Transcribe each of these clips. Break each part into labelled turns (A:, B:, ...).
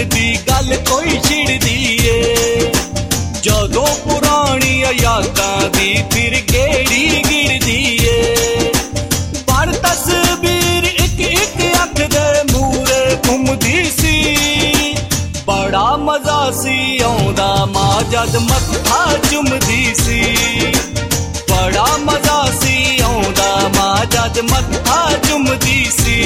A: दी गल कोई छिड़दी ए। जदों पुरानियां यादां दी फिर गेड़ी गिरदी ए। पर तस्वीर इक इक अख दे मूरे घुमदी सी। बड़ा मजा सी आउंदा मां जद मत्था चुमदी सी। बड़ा मजा सी आउंदा मां जद मत्था चुमदी सी।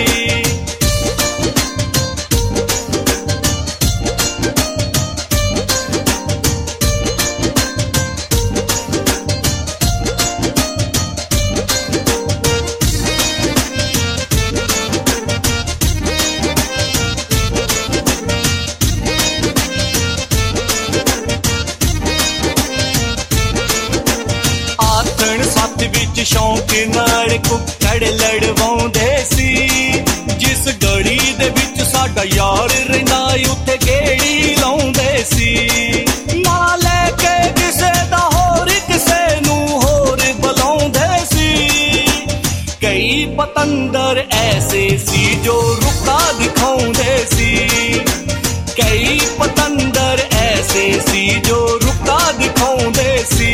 A: सत्त विच शौक नाल कुक्कड़ लड़वाउंदे सी। जिस गली दे विच साडा यार रहिंदा उत्थे गेड़ी लाउंदे सी। ना लैके किसे दा होर किसे नूं होर बुलाउंदे सी। कई पतंदर ऐसे सी जो रुका दिखाउंदे सी। कई पतंदर ऐसे सी जो रुका दिखाउंदे सी।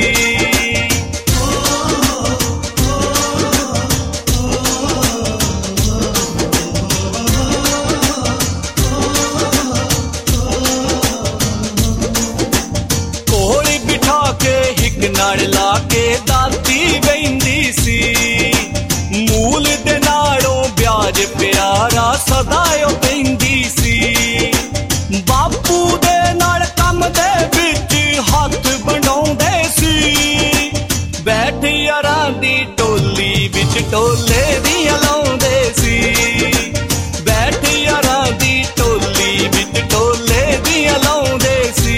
A: नाड़ लाके दाती बहिंदी सी। मूल दे नालों ब्याज प्यारा सदायो पैंदी सी। बापू दे नाल कम दे विच हथ बनाउंदे सी। बैठ यारां दी टोली विच टोले दियां लाउंदे सी। बैठ यारां दी टोली विच टोले दियां लाउंदे सी।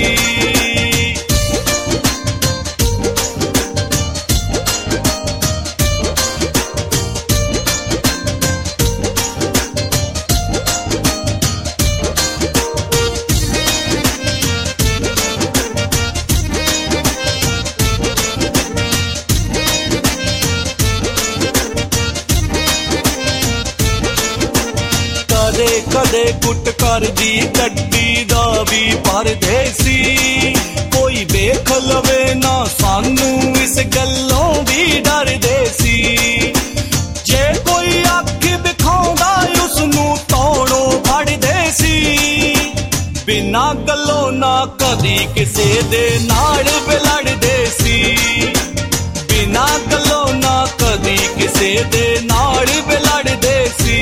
A: कदे कदे कुट कर दी गड्डी दा भी परदेसी। कोई देख लवे ना सानू इस गल्लों भी डरदे सी। जे कोई अख दिखाउंदा उसनू तौड़ों फड़दे सी। बिना गल्लों ना कदी किसे दे नाल लड़दे सी। बिना गल्लों ना कदी किसे दे नाल लड़दे सी।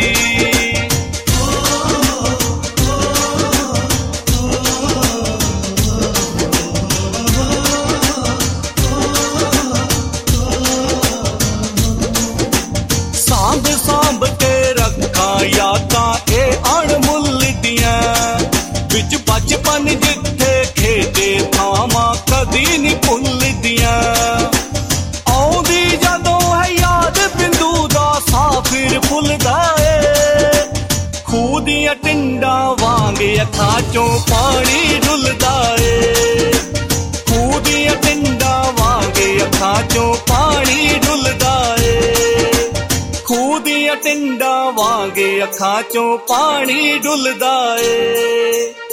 A: सांभ के रखा यादां ए अणमुल दियां। विच बचपन जिथे खेडे थावां कदी नहीं भुलदियां। आउंदी जदों है याद बिंदु दा साफिर फुलदा ए। खूह दियां टिंडां वांग अखां चों पानी डुलदा ए। खूह दियां टिंडां वांग अखां चों पानी डुलदा ए। खूह दियां टिंडां वांग अखां चों पानी डुलदा ए।